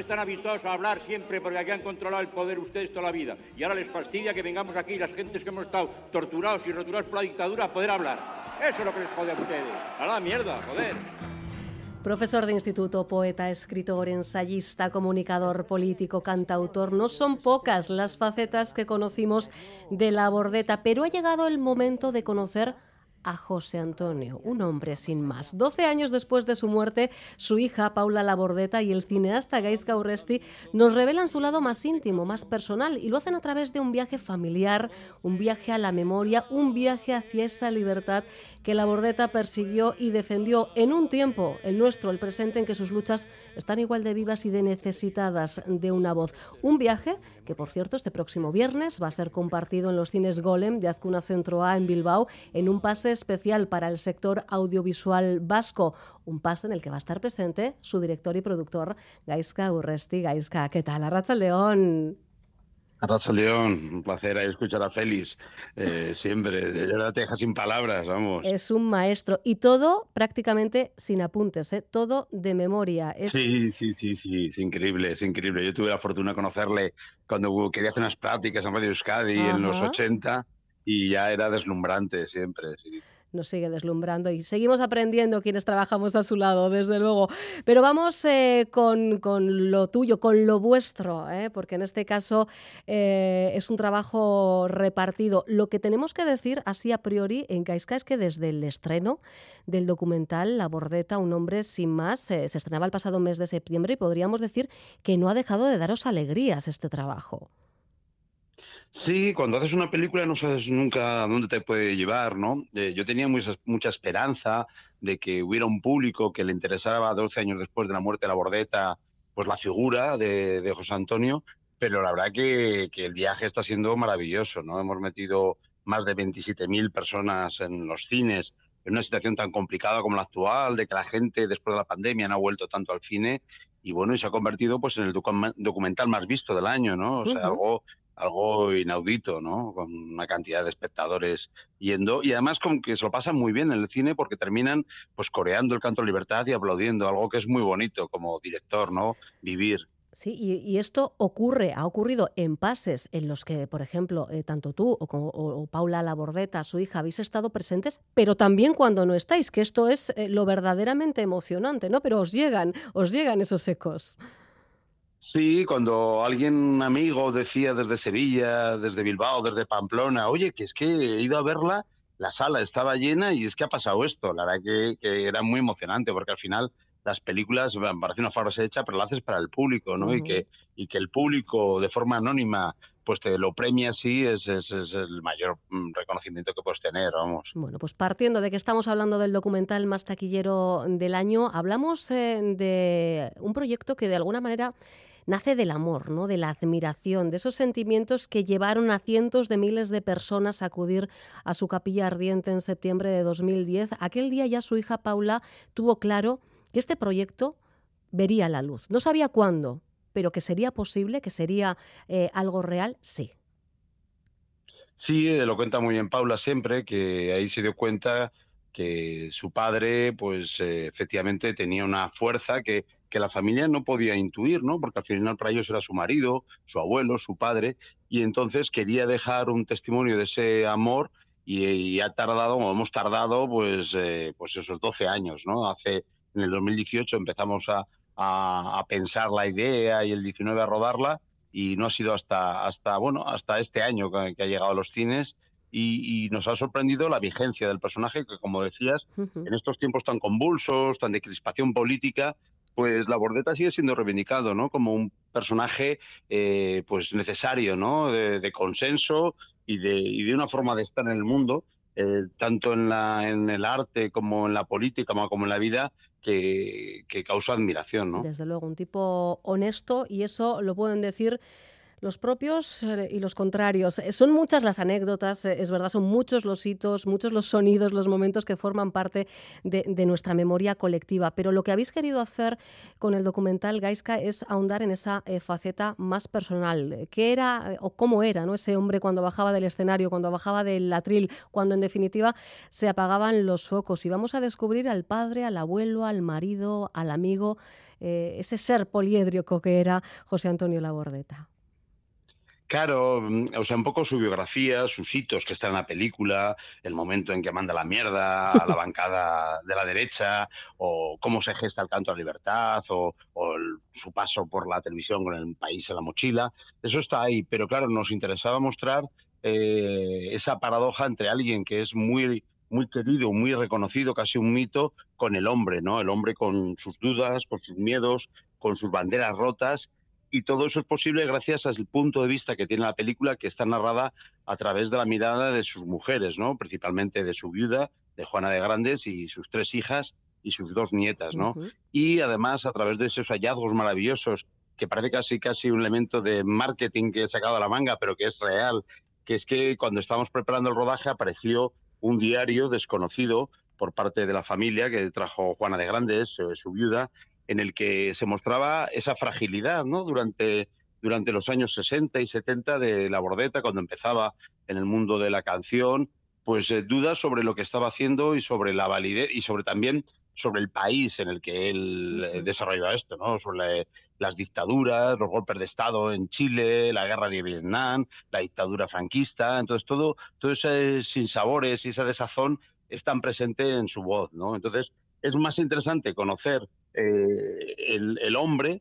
están habituados a hablar siempre porque aquí han controlado el poder ustedes toda la vida. Y ahora les fastidia que vengamos aquí las gentes que hemos estado torturados y roturados por la dictadura a poder hablar. Eso es lo que les jode a ustedes. A la mierda, joder. Profesor de instituto, poeta, escritor, ensayista, comunicador, político, cantautor. No son pocas las facetas que conocimos de Labordeta, pero ha llegado el momento de conocer a José Antonio, un hombre sin más. 12 años después de su muerte, su hija Paula Labordeta y el cineasta Gaizka Urresti nos revelan su lado más íntimo, más personal, y lo hacen a través de un viaje familiar, un viaje a la memoria, un viaje hacia esa libertad que Labordeta persiguió y defendió en un tiempo, el nuestro, el presente, en que sus luchas están igual de vivas y de necesitadas de una voz. Un viaje que, por cierto, este próximo viernes va a ser compartido en los cines Golem de Azcuna Centro A en Bilbao, en un pase especial para el sector audiovisual vasco, un pase en el que va a estar presente su director y productor Gaizka Urresti. Gaizka, ¿qué tal? Arratsaldeon. Arratsaldeon, un placer ahí escuchar a Félix, siempre, de verdad te deja sin palabras, vamos. Es un maestro, y todo prácticamente sin apuntes, todo de memoria. Sí, es increíble, es increíble. Yo tuve la fortuna de conocerle cuando quería hacer unas prácticas en Radio Euskadi en los 80 y ya era deslumbrante siempre, sí. Nos sigue deslumbrando y seguimos aprendiendo quienes trabajamos a su lado, desde luego. Pero vamos con lo tuyo, con lo vuestro, porque en este caso es un trabajo repartido. Lo que tenemos que decir, así a priori, en Gaizka, es que desde el estreno del documental Labordeta, un hombre sin más, se estrenaba el pasado mes de septiembre y podríamos decir que no ha dejado de daros alegrías este trabajo. Sí, cuando haces una película no sabes nunca a dónde te puede llevar, ¿no? Yo tenía mucha esperanza de que hubiera un público que le interesara 12 años después de la muerte de Labordeta, pues la figura de José Antonio, pero la verdad que el viaje está siendo maravilloso, ¿no? Hemos metido más de 27.000 personas en los cines, en una situación tan complicada como la actual, de que la gente después de la pandemia no ha vuelto tanto al cine, y bueno, y se ha convertido pues en el documental más visto del año, ¿no? O sea, algo inaudito, ¿no? Con una cantidad de espectadores yendo, y además con que se lo pasan muy bien en el cine porque terminan pues coreando el canto de libertad y aplaudiendo, algo que es muy bonito como director, ¿no? Vivir. Sí, y esto ha ocurrido en pases en los que, por ejemplo, tanto tú o Paula Labordeta, su hija, habéis estado presentes, pero también cuando no estáis, que esto es lo verdaderamente emocionante, ¿no? Pero os llegan esos ecos. Sí, cuando un amigo decía desde Sevilla, desde Bilbao, desde Pamplona, oye, que es que he ido a verla, la sala estaba llena y es que ha pasado esto. La verdad que era muy emocionante porque al final las películas, me parece una frase hecha, pero la haces para el público, ¿no? Y que el público de forma anónima pues te lo premia así es el mayor reconocimiento que puedes tener, vamos. Bueno, pues partiendo de que estamos hablando del documental más taquillero del año, hablamos de un proyecto que de alguna manera nace del amor, ¿no? De la admiración, de esos sentimientos que llevaron a cientos de miles de personas a acudir a su capilla ardiente en septiembre de 2010. Aquel día ya su hija Paula tuvo claro que este proyecto vería la luz. No sabía cuándo, pero que sería posible, que sería algo real, sí. Sí, lo cuenta muy bien Paula siempre, que ahí se dio cuenta que su padre, pues efectivamente tenía una fuerza que la familia no podía intuir, ¿no? Porque al final para ellos era su marido, su abuelo, su padre, y entonces quería dejar un testimonio de ese amor y hemos tardado, pues esos 12 años, ¿no? En el 2018 empezamos a pensar la idea y el 19 a rodarla, y no ha sido hasta este año que ha llegado a los cines, y nos ha sorprendido la vigencia del personaje que, como decías, en estos tiempos tan convulsos, tan de crispación política, pues Labordeta sigue siendo reivindicado, ¿no? Como un personaje pues necesario, ¿no? De consenso y de una forma de estar en el mundo, tanto en el arte como en la política como en la vida, que causa admiración, ¿no? Desde luego, un tipo honesto, y eso lo pueden decir los propios y los contrarios. Son muchas las anécdotas, es verdad, son muchos los hitos, muchos los sonidos, los momentos que forman parte de nuestra memoria colectiva. Pero lo que habéis querido hacer con el documental, Gaizka, es ahondar en esa faceta más personal. ¿Qué era o cómo era, ¿no? Ese hombre cuando bajaba del escenario, cuando bajaba del atril, cuando en definitiva se apagaban los focos? Y vamos a descubrir al padre, al abuelo, al marido, al amigo, ese ser poliédrico que era José Antonio Labordeta. Claro, o sea, un poco su biografía, sus hitos que están en la película, el momento en que manda la mierda a la bancada de la derecha, o cómo se gesta el canto a la libertad, su paso por la televisión con El País en la mochila. Eso está ahí, pero claro, nos interesaba mostrar esa paradoja entre alguien que es muy, muy querido, muy reconocido, casi un mito, con el hombre, ¿no? El hombre con sus dudas, con sus miedos, con sus banderas rotas. Y todo eso es posible gracias al punto de vista que tiene la película, que está narrada a través de la mirada de sus mujeres, ¿no? Principalmente de su viuda, de Juana de Grandes, y sus 3 hijas y sus 2 nietas, ¿no? Y además a través de esos hallazgos maravillosos, que parece casi un elemento de marketing que he sacado a la manga, pero que es real, que es que cuando estábamos preparando el rodaje apareció un diario desconocido por parte de la familia que trajo Juana de Grandes, su viuda, en el que se mostraba esa fragilidad, ¿no? Durante los años 60 y 70 de Labordeta, cuando empezaba en el mundo de la canción, pues dudas sobre lo que estaba haciendo y sobre la validez y también sobre el país en el que él desarrollaba esto, ¿no? Sobre las dictaduras, los golpes de Estado en Chile, la guerra de Vietnam, la dictadura franquista. Entonces todo ese sinsabores y esa desazón están presentes en su voz, ¿no? Entonces es más interesante conocer el hombre,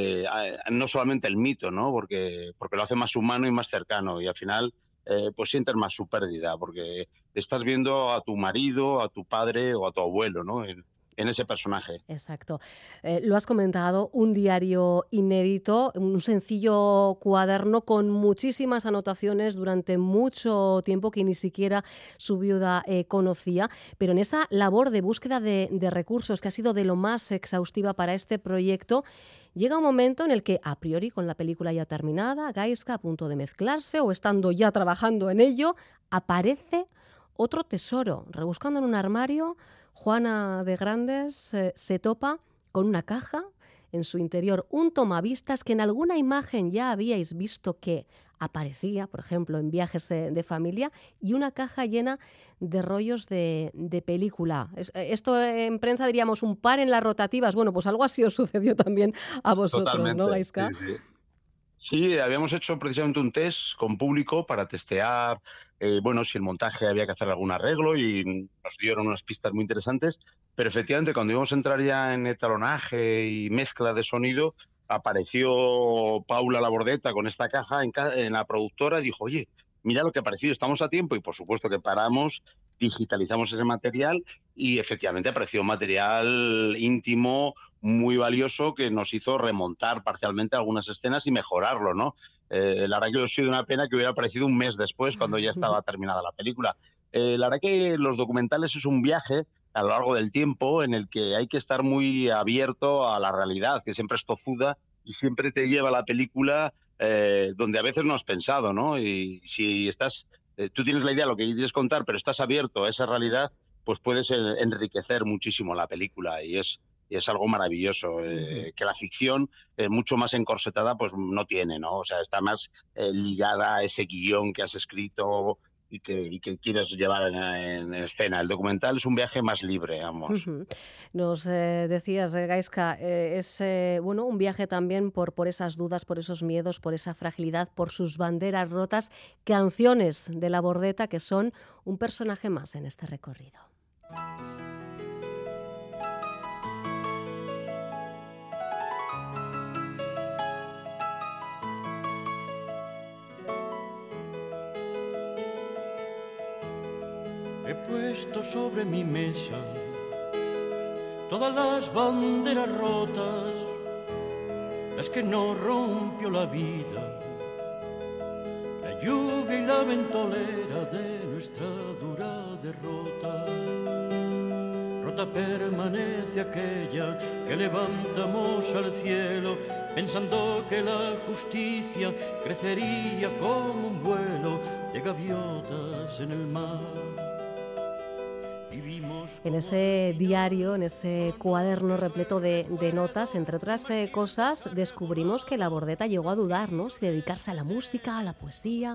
no solamente el mito, ¿no? Porque lo hace más humano y más cercano, y al final pues sientes más su pérdida, porque estás viendo a tu marido, a tu padre o a tu abuelo, ¿no? En ese personaje. Exacto. Lo has comentado, un diario inédito, un sencillo cuaderno con muchísimas anotaciones durante mucho tiempo que ni siquiera su viuda conocía, pero en esa labor de búsqueda de recursos que ha sido de lo más exhaustiva para este proyecto, llega un momento en el que, a priori, con la película ya terminada, Gaizka a punto de mezclarse o estando ya trabajando en ello, aparece otro tesoro. Rebuscando en un armario, Juana de Grandes se topa con una caja, en su interior un tomavistas que en alguna imagen ya habíais visto que aparecía, por ejemplo, en Viajes de familia, y una caja llena de rollos de película. Esto en prensa diríamos un par en las rotativas. Bueno, pues algo así os sucedió también a vosotros, Totalmente, ¿no, Gaizka? sí, sí. Sí, habíamos hecho precisamente un test con público para testear, si el montaje había que hacer algún arreglo, y nos dieron unas pistas muy interesantes, pero efectivamente cuando íbamos a entrar ya en etalonaje y mezcla de sonido, apareció Paula Labordeta con esta caja en la productora y dijo, oye, mira lo que ha aparecido, estamos a tiempo, y por supuesto que paramos, digitalizamos ese material y efectivamente apareció un material íntimo muy valioso que nos hizo remontar parcialmente algunas escenas y mejorarlo, ¿no? La verdad que hubiera sido una pena que hubiera aparecido un mes después, cuando ya estaba terminada la película. La verdad que los documentales es un viaje a lo largo del tiempo en el que hay que estar muy abierto a la realidad, que siempre es tozuda y siempre te lleva a la película donde a veces no has pensado, ¿no? Y si estás, tú tienes la idea de lo que quieres contar, pero estás abierto a esa realidad, pues puedes enriquecer muchísimo la película, y es algo maravilloso, que la ficción, mucho más encorsetada, pues no tiene, ¿no? O sea, está más ligada a ese guión que has escrito y que quieres llevar en escena. El documental es un viaje más libre, vamos. Nos decías, Gaizka, es un viaje también por esas dudas, por esos miedos, por esa fragilidad, por sus banderas rotas, canciones de Labordeta que son un personaje más en este recorrido. He puesto sobre mi mesa todas las banderas rotas, las que no rompió la vida, la lluvia y la ventolera de nuestra dura derrota. Rota permanece aquella que levantamos al cielo, pensando que la justicia crecería como un vuelo de gaviotas en el mar. En ese diario, en ese cuaderno repleto de notas, entre otras cosas, descubrimos que Labordeta llegó a dudar, ¿no? Si dedicarse a la música, a la poesía.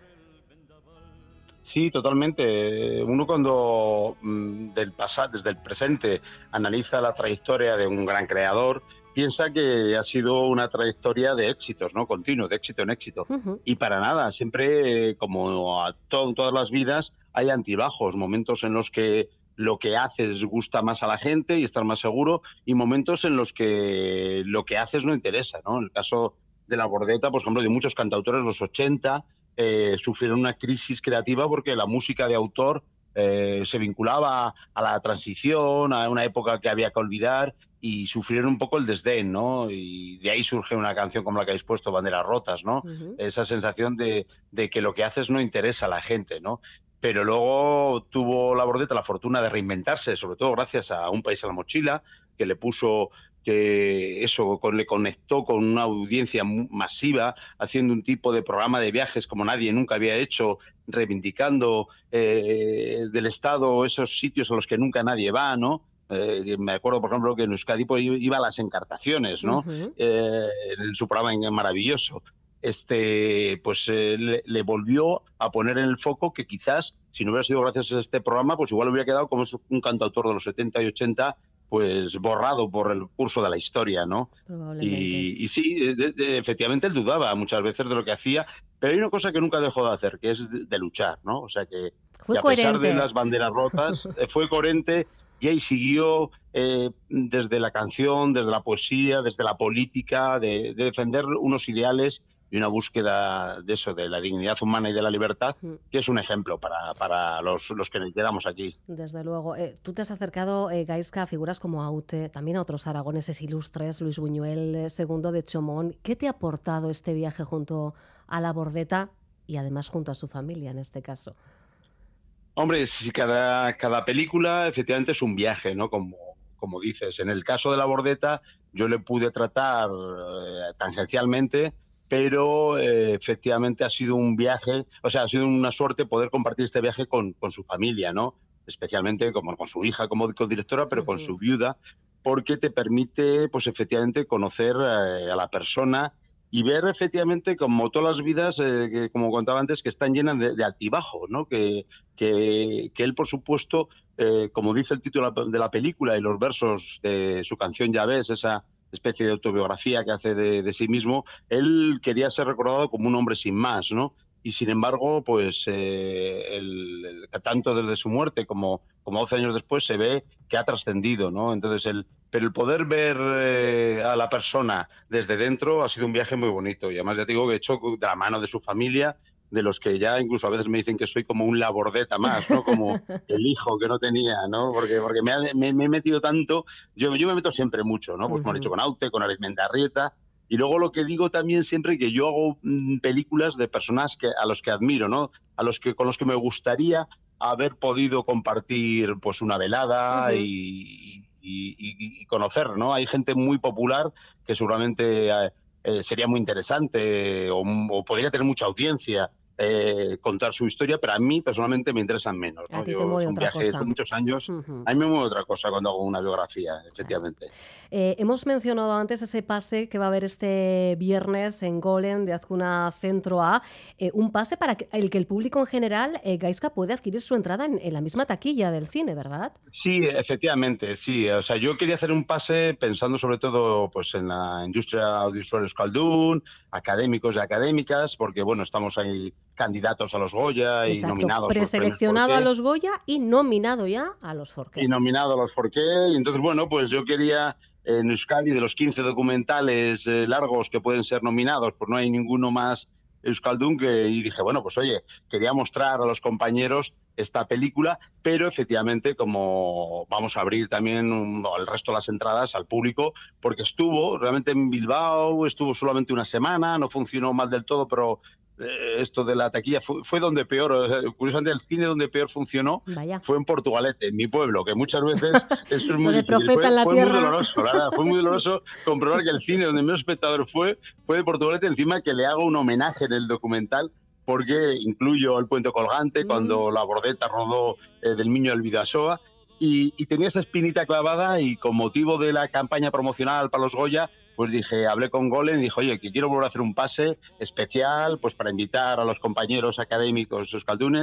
Sí, totalmente. Uno cuando del pasado, desde el presente, analiza la trayectoria de un gran creador, piensa que ha sido una trayectoria de éxitos, ¿no? Continuo, de éxito en éxito. Y para nada, siempre, como en todas las vidas, hay altibajos, momentos en los que lo que haces gusta más a la gente y estás más seguro, y momentos en los que lo que haces no interesa, ¿no? En el caso de La Bordeta, por ejemplo, de muchos cantautores de los 80, sufrieron una crisis creativa porque la música de autor se vinculaba a la transición, a una época que había que olvidar, y sufrieron un poco el desdén, ¿no? Y de ahí surge una canción como la que habéis puesto, Banderas Rotas, ¿no? Esa sensación de que lo que haces no interesa a la gente, ¿no? Pero luego tuvo La Bordeta la fortuna de reinventarse, sobre todo gracias a Un país a la mochila, que le puso, que eso le conectó con una audiencia masiva, haciendo un tipo de programa de viajes como nadie nunca había hecho, reivindicando del Estado esos sitios a los que nunca nadie va, ¿no? Me acuerdo, por ejemplo, que en Euskadi pues, iba a las Encartaciones, ¿no? En su programa maravilloso. Pues le volvió a poner en el foco que quizás, si no hubiera sido gracias a este programa, pues igual hubiera quedado como un cantautor de los 70 y 80, pues borrado por el curso de la historia, ¿no? Y sí, efectivamente él dudaba muchas veces de lo que hacía, pero hay una cosa que nunca dejó de hacer, que es de luchar, ¿no? O sea que a pesar de las banderas rotas, fue coherente y ahí siguió desde la canción, desde la poesía, desde la política, de defender unos ideales y una búsqueda de eso, de la dignidad humana y de la libertad, que es un ejemplo para los que nos quedamos aquí. Desde luego. Tú te has acercado, Gaizka, a figuras como Aute, también a otros aragoneses ilustres, Luis Buñuel, Segundo de Chomón. ¿Qué te ha aportado este viaje junto a La Bordeta y además junto a su familia en este caso? Hombre, si cada película efectivamente es un viaje, ¿no? Como dices. En el caso de La Bordeta yo le pude tratar tangencialmente, pero efectivamente ha sido un viaje, o sea, ha sido una suerte poder compartir este viaje con su familia, ¿no? Especialmente como con su hija como codirectora, pero con su viuda, porque te permite, pues efectivamente, conocer a la persona y ver efectivamente como todas las vidas, que, como contaba antes, que están llenas de altibajos, ¿no? Que él, por supuesto, como dice el título de la película y los versos de su canción Ya ves, esa especie de autobiografía que hace de sí mismo, él quería ser recordado como un hombre sin más, ¿no? Y sin embargo, pues tanto desde su muerte como 12 años después se ve que ha trascendido, ¿no? Entonces, pero el poder ver a la persona desde dentro ha sido un viaje muy bonito. Y además ya te digo que he hecho de la mano de su familia, de los que ya incluso a veces me dicen que soy como un Labordeta más, ¿no? Como el hijo que no tenía, ¿no? Porque me he metido tanto, yo me meto siempre mucho, ¿no? Pues me han dicho con Aute, con Arizmendarrieta. Y luego lo que digo también siempre que yo hago películas de personas a los que admiro, ¿no? Con los que me gustaría haber podido compartir pues una velada y conocer, ¿no? Hay gente muy popular que seguramente sería muy interesante o podría tener mucha audiencia contar su historia, pero a mí personalmente me interesan menos, ¿no? A ti te mueve otra cosa. Son muchos años, a mí me mueve otra cosa cuando hago una biografía, efectivamente. Hemos mencionado antes ese pase que va a haber este viernes en Golem de Azcuna Centro A, un pase para el que el público en general, Gaizka, puede adquirir su entrada en la misma taquilla del cine, ¿verdad? Sí, efectivamente, sí. O sea, yo quería hacer un pase pensando sobre todo pues en la industria audiovisual euskaldun, académicos y académicas, porque bueno, estamos ahí candidatos a los Goya. Exacto, y nominados. Preseleccionado a los Goya y nominado ya a los Forqué. Y nominado a los Forqué. Y entonces, bueno, pues yo quería, en Euskadi, de los 15 documentales largos que pueden ser nominados, pues no hay ninguno más euskaldun, y dije, bueno, pues oye, quería mostrar a los compañeros esta película, pero efectivamente como vamos a abrir también el resto de las entradas al público, porque estuvo realmente en Bilbao, estuvo solamente una semana, no funcionó mal del todo, pero esto de la taquilla fue donde peor, curiosamente el cine donde peor funcionó. Vaya. Fue en Portugalete, en mi pueblo, que muchas veces eso es muy difícil. Fue muy doloroso, la verdad, fue muy doloroso comprobar que el cine donde menos espectador fue de Portugalete, encima que le hago un homenaje en el documental, porque incluyo el puente colgante, cuando La Bordeta rodó del Miño del Bidasoa, y tenía esa espinita clavada, y con motivo de la campaña promocional para los Goya, pues dije, hablé con Golem y dije, oye, que quiero volver a hacer un pase especial pues para invitar a los compañeros académicos euskaldunes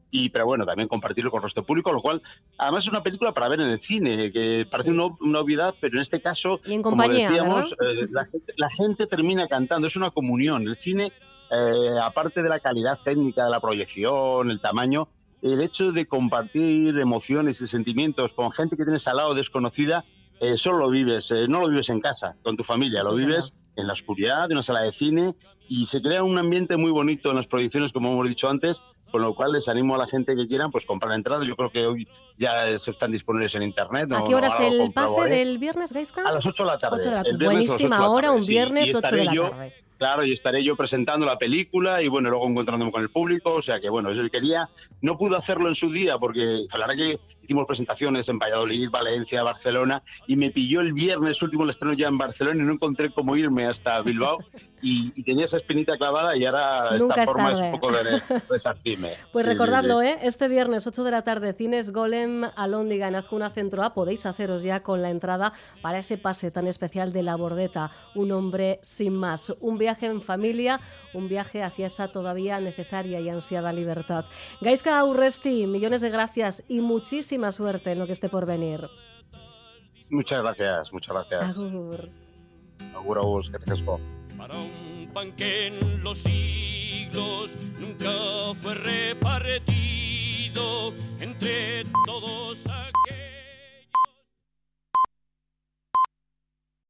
pero bueno, también compartirlo con el resto del público, lo cual además es una película para ver en el cine, que parece una obviedad, pero en este caso, y en compañía, como decíamos, la gente termina cantando, es una comunión. El cine, aparte de la calidad técnica de la proyección, el tamaño, el hecho de compartir emociones y sentimientos con gente que tienes al lado desconocida, solo lo vives, no lo vives en casa, con tu familia, lo vives en la oscuridad de una sala de cine, y se crea un ambiente muy bonito en las proyecciones, como hemos dicho antes, con lo cual les animo a la gente que quieran pues comprar entradas. Yo creo que hoy ya se están disponibles en internet. ¿A qué hora es el pase del viernes, Gaizka? A las 8 de la tarde. 8 de la tarde. Buenísima hora, un viernes, 8 de la tarde. Claro, y estaré yo presentando la película y bueno, luego encontrándome con el público, o sea que bueno, yo quería, no pude hacerlo en su día porque la verdad que hicimos presentaciones en Valladolid, Valencia, Barcelona, y me pilló el viernes último el estreno ya en Barcelona y no encontré cómo irme hasta Bilbao y tenía esa espinita clavada y ahora nunca esta forma tarde. es un poco de resarcirme. Pues sí, recordadlo, sí. Este viernes 8 de la tarde, Cines Golem Alhóndiga en Azcuna Centro A, podéis haceros ya con la entrada para ese pase tan especial de La Bordeta, un hombre sin más, un viaje en familia, un viaje hacia esa todavía necesaria y ansiada libertad. Gaizka Urresti, millones de gracias y muchísima suerte en lo que esté por venir. Muchas gracias, muchas gracias. Agur. Agur, agur, que te casco. Para un pan que en los siglos nunca fue repartido entre todos.